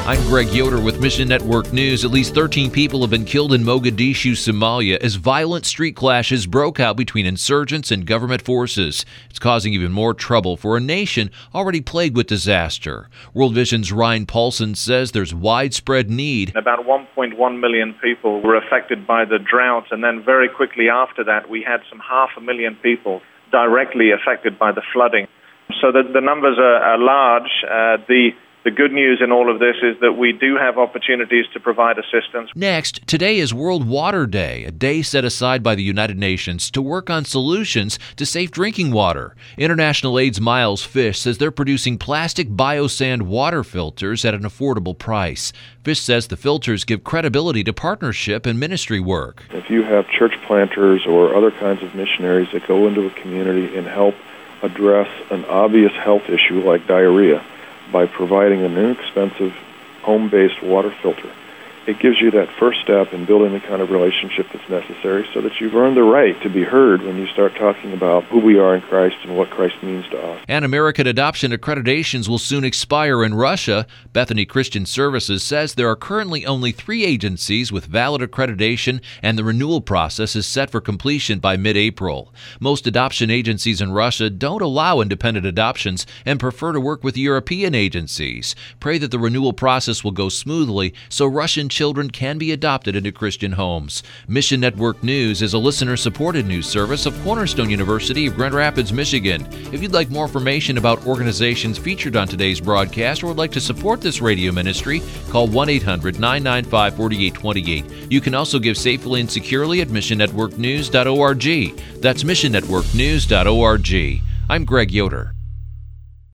I'm Greg Yoder with Mission Network News. At least 13 people have been killed in Mogadishu, Somalia, as violent street clashes broke out between insurgents and government forces. It's causing even more trouble for a nation already plagued with disaster. World Vision's Ryan Paulson says there's widespread need. About 1.1 million people were affected by the drought, and then very quickly after that, we had some 500,000 people directly affected by the flooding. So the numbers are large. The good news in all of this is that we do have opportunities to provide assistance. Next, today is World Water Day, a day set aside by the United Nations to work on solutions to safe drinking water. International Aid's Miles Fish says they're producing plastic biosand water filters at an affordable price. Fish says the filters give credibility to partnership and ministry work. If you have church planters or other kinds of missionaries that go into a community and help address an obvious health issue like diarrhea, by providing an inexpensive home-based water filter, it gives you that first step in building the kind of relationship that's necessary so that you've earned the right to be heard when you start talking about who we are in Christ and what Christ means to us. And American adoption accreditations will soon expire in Russia. Bethany Christian Services says there are currently only 3 agencies with valid accreditation, and the renewal process is set for completion by mid-April. Most adoption agencies in Russia don't allow independent adoptions and prefer to work with European agencies. Pray that the renewal process will go smoothly so Russian children can be adopted into Christian homes. Mission Network News is a listener-supported news service of Cornerstone University of Grand Rapids, Michigan. If you'd like more information about organizations featured on today's broadcast or would like to support this radio ministry, call 1-800-995-4828. You can also give safely and securely at missionnetworknews.org. That's missionnetworknews.org. I'm Greg Yoder.